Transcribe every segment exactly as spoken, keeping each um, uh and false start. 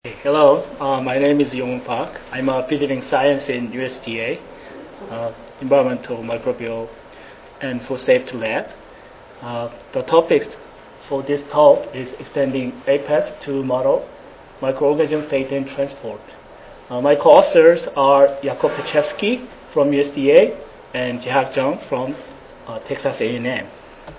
Hello, uh, my name is Yong Park. I'm uh, visiting science in U S D A, uh, Environmental Microbial and Food Safety Lab. Uh, the topics for this talk is extending APEX to model microorganism fate and transport. Uh, my co-authors are Jakub Peczewski from U S D A and Jaehak Jung from uh, Texas A and M.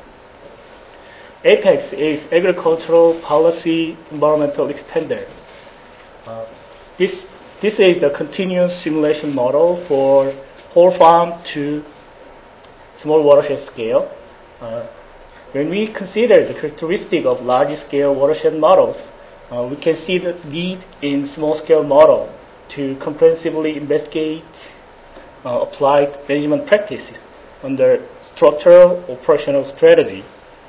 APEX is Agricultural Policy Environmental Extender. Uh, this, this is the continuous simulation model for whole farm to small watershed scale. Uh, when we consider the characteristic of large-scale watershed models, uh, we can see the need in small-scale model to comprehensively investigate uh, applied management practices under structural operational strategy.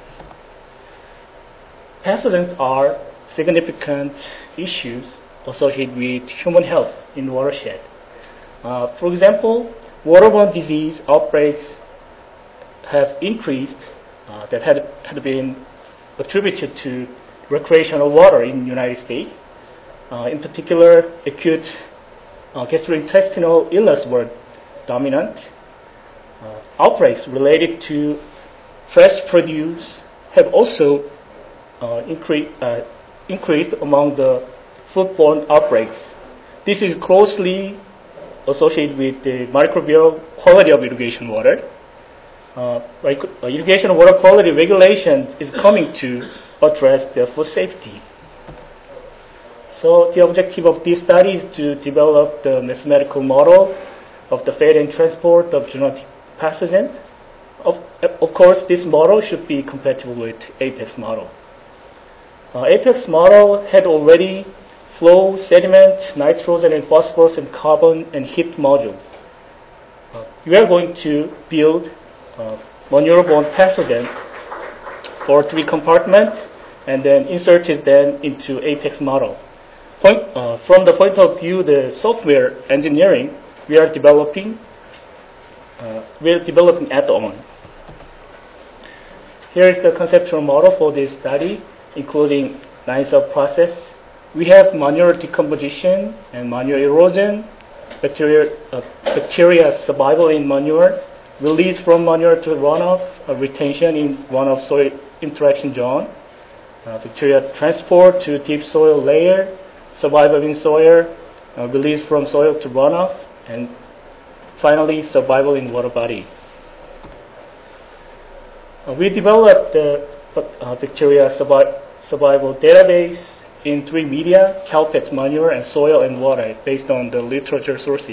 Pathogens are significant issues associated with human health in watershed. Uh, for example, waterborne disease outbreaks have increased uh, that had, had been attributed to recreational water in the United States. Uh, in particular, acute uh, gastrointestinal illness were dominant. Uh, outbreaks related to fresh produce have also uh, incre- uh, increased among the foodborne outbreaks. This is closely associated with the microbial quality of irrigation water. Uh, like, uh, irrigation water quality regulations is coming to address the food safety. So the objective of this study is to develop the mathematical model of the fate and transport of zoonotic pathogens. Of, of course, this model should be compatible with APEX model. Uh, APEX model had already flow, sediment, nitrogen, and phosphorus, and carbon, and heat modules. Uh, we are going to build uh, manure-borne pathogen for three compartments and then insert it then into APEX model. Point, uh, from the point of view the software engineering, we are developing uh, we are developing add-on. Here is the conceptual model for this study, including lines of process. We have manure decomposition and manure erosion, bacteria, uh, bacteria survival in manure, release from manure to runoff, uh, retention in runoff soil interaction zone, uh, bacteria transport to deep soil layer, survival in soil, uh, release from soil to runoff, and finally survival in water body. Uh, we developed the uh, bacteria survi- survival database in three media: cowpats, manure, and soil and water, based on the literature sources.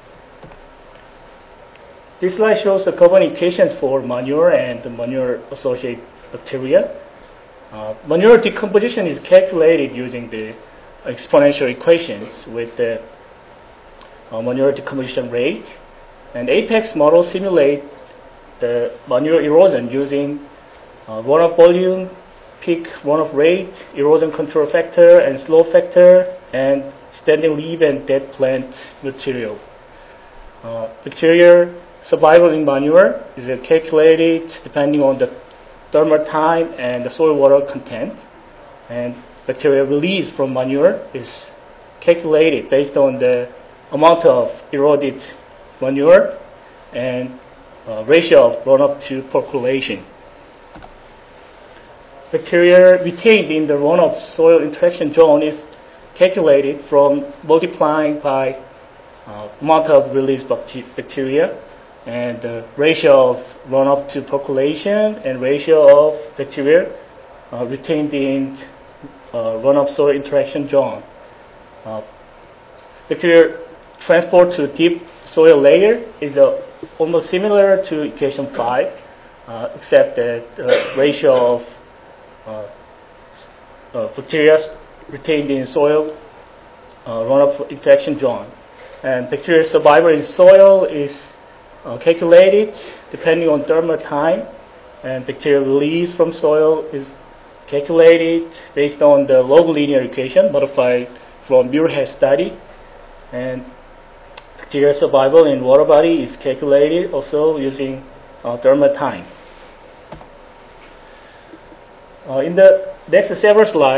This slide shows the communications for manure and the manure-associated bacteria. Uh, manure decomposition is calculated using the exponential equations with the uh, manure decomposition rate, and APEX model simulate the manure erosion using uh, runoff volume, peak runoff rate, erosion control factor, and slope factor, and standing leaf and dead plant material. Uh, bacterial survival in manure is uh, calculated depending on the thermal time and the soil water content, and bacterial release from manure is calculated based on the amount of eroded manure and uh, ratio of runoff to percolation. Bacteria retained in the runoff soil interaction zone is calculated from multiplying by uh, amount of released bacteria and the ratio of runoff to percolation and ratio of bacteria uh, retained in uh, runoff soil interaction zone. Uh, bacteria transport to deep soil layer is uh, almost similar to equation five, uh, except that the ratio of Uh, uh, bacteria retained in soil uh, runoff interaction zone. And bacterial survival in soil is uh, calculated depending on thermal time, and bacterial release from soil is calculated based on the log linear equation modified from Muirhead study. And bacterial survival in water body is calculated also using uh, thermal time. Uh, in the next several slides,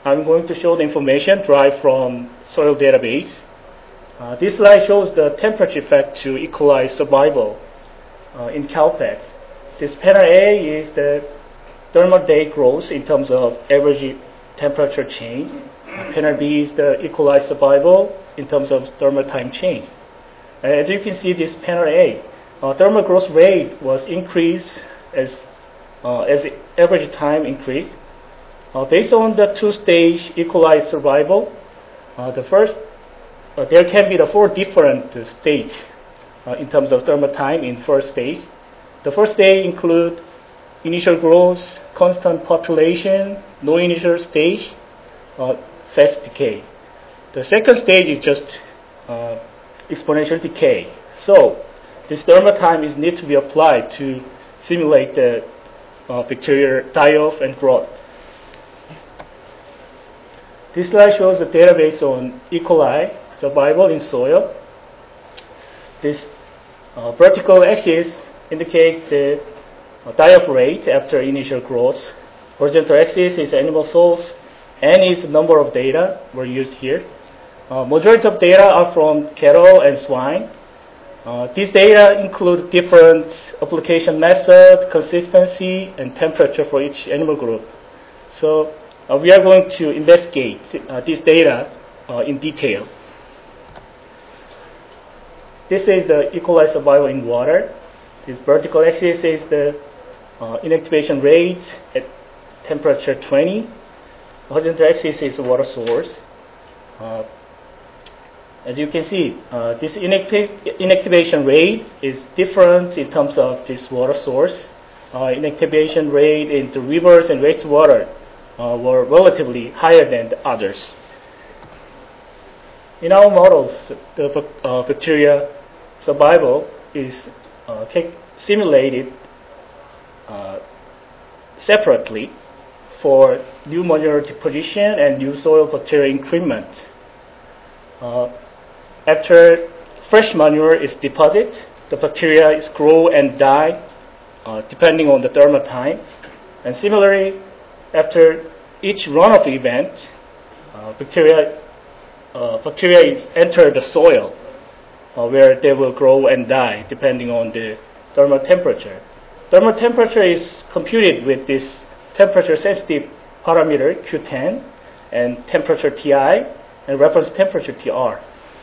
I'm going to show the information derived from soil database. Uh, this slide shows the temperature effect to E. coli survival uh, in cowpats. This panel A is the thermal day growth in terms of average temperature change. Uh, panel B is the E. coli survival in terms of thermal time change. Uh, as you can see, this panel A, uh, thermal growth rate was increased as uh, as the average time increased. Uh, based on the two-stage E. coli survival, uh, the first uh, there can be the four different uh, stages uh, in terms of thermal time in first stage. The first stage include initial growth, constant population, no initial stage, uh, fast decay. The second stage is just uh, exponential decay. So this thermal time is need to be applied to simulate the uh, bacterial die-off and growth. This slide shows the database on E. coli survival in soil. This uh, vertical axis indicates the uh, die-off rate after initial growth. Horizontal axis is animal source. N is the number of data were used here. Uh, majority of data are from cattle and swine. Uh, these data include different application method, consistency, and temperature for each animal group. So uh, we are going to investigate uh, this data uh, in detail. This is the E. coli survival in water. This vertical axis is the uh, inactivation rate at temperature twenty. Horizontal axis is the water source. Uh, as you can see, uh, this inactiv inactivation rate is different in terms of this water source. Uh, inactivation rate in the rivers and wastewater uh, were relatively higher than the others. In our models, the uh, bacteria survival is uh, simulated uh, separately for new manure deposition and new soil bacteria increment. Uh, after fresh manure is deposited, the bacteria is grow and die uh, depending on the thermal time. And similarly, after each runoff event, uh, bacteria uh, bacteria is enter the soil uh, where they will grow and die depending on the thermal temperature. Thermal temperature is computed with this temperature sensitive parameter Q ten and temperature T I and reference temperature T R.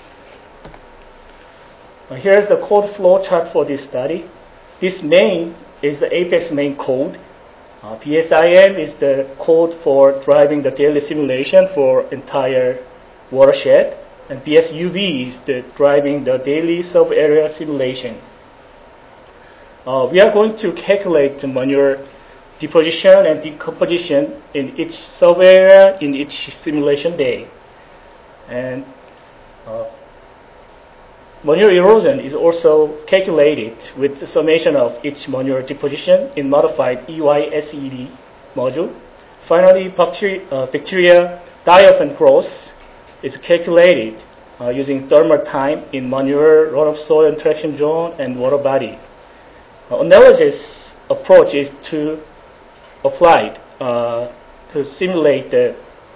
Uh, here's the code flow chart for this study. This main is the Apex main code. Uh, B S I M is the code for driving the daily simulation for entire watershed, and B S U V is the driving the daily sub-area simulation. Uh, we are going to calculate the manure deposition and decomposition in each sub-area in each simulation day. And uh, manure erosion is also calculated with the summation of each manure deposition in modified E Y S E D module. Finally, bacteria, uh, bacteria die-off and growth is calculated uh, using thermal time in manure, runoff soil interaction zone, and water body. Uh, analogous approach is to applied uh, to simulate the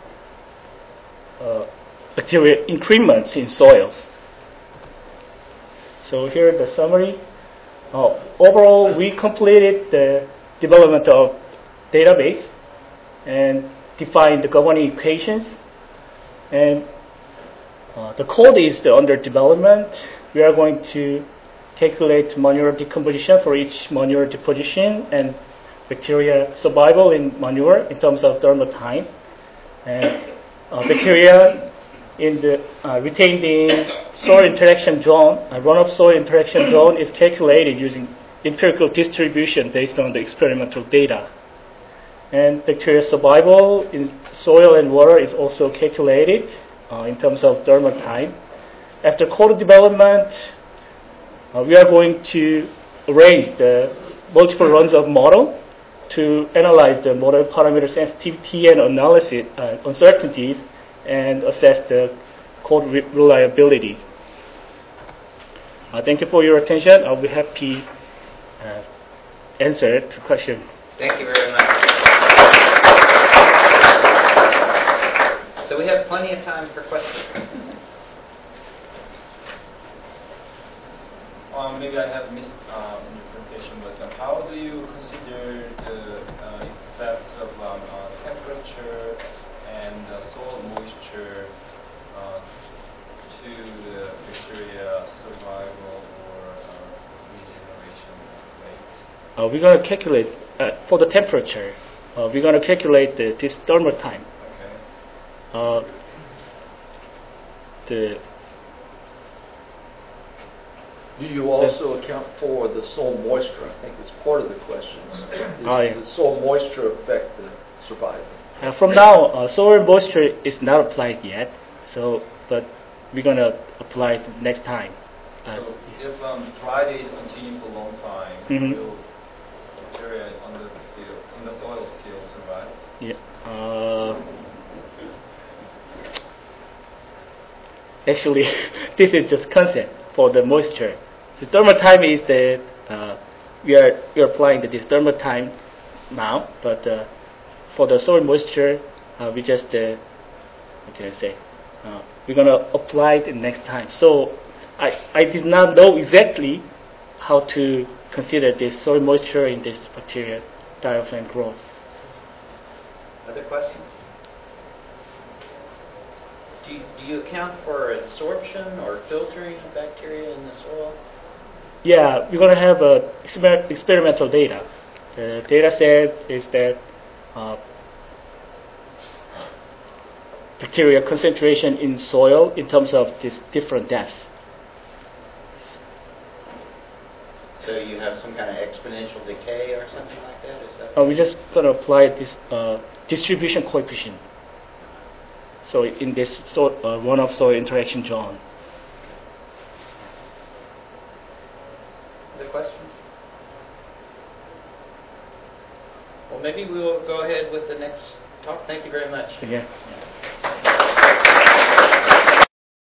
uh, bacteria increments in soils. So here is the summary. Uh, overall, we completed the development of database and defined the governing equations. And uh, the code is the under development. We are going to calculate manure decomposition for each manure deposition and bacteria survival in manure in terms of thermal time. And uh, bacteria in the uh, retained in soil interaction zone, uh, runoff soil interaction zone is calculated using empirical distribution based on the experimental data. And bacteria survival in soil and water is also calculated uh, in terms of thermal time. After code development, uh, we are going to arrange the multiple runs of model to analyze the model parameter sensitivity and analysis uh, uncertainties and assess the code re reliability. Uh, thank you for your attention. I'll be happy uh, answer to question. Thank you very much. so we have plenty of time for questions. Um, maybe I have missed um, in your presentation, but uh, how do you consider the uh, effects of um, uh, temperature and uh, soil moisture uh, to the bacteria survival or uh, regeneration rate? Uh, we're going to calculate, uh, for the temperature, uh, we're going to calculate the, this thermal time. Okay. Uh, the Do you also account for the soil moisture? I think it's part of the questions. Is, Oh, yeah. Does soil moisture affect the survival? Uh, from now, uh, soil moisture is not applied yet, so but we're gonna apply it next time. Uh, So if um, dry days continue for a long time, Mhm. will bacteria on the field, in the soil still survive? yeah. Uh, actually, this is just concept for the moisture. The thermal time is the uh, we are we are applying the this thermal time now, but uh, for the soil moisture, uh, we just uh, what can I say? Uh, we're gonna apply it next time. So I I did not know exactly how to consider this soil moisture in this bacteria diaphragm growth. Other questions? Do you, do you account for absorption or filtering of bacteria in the soil? Yeah, we're gonna have a exper- experimental data. The data set is that uh, bacteria concentration in soil in terms of this different depths. So you have some kind of exponential decay or something like that? Is that? Uh, we're just gonna apply this uh, distribution coefficient. So in this so, uh, runoff soil interaction zone. Other questions? Well, maybe we will go ahead with the next talk. Thank you very much. Yeah. Yeah.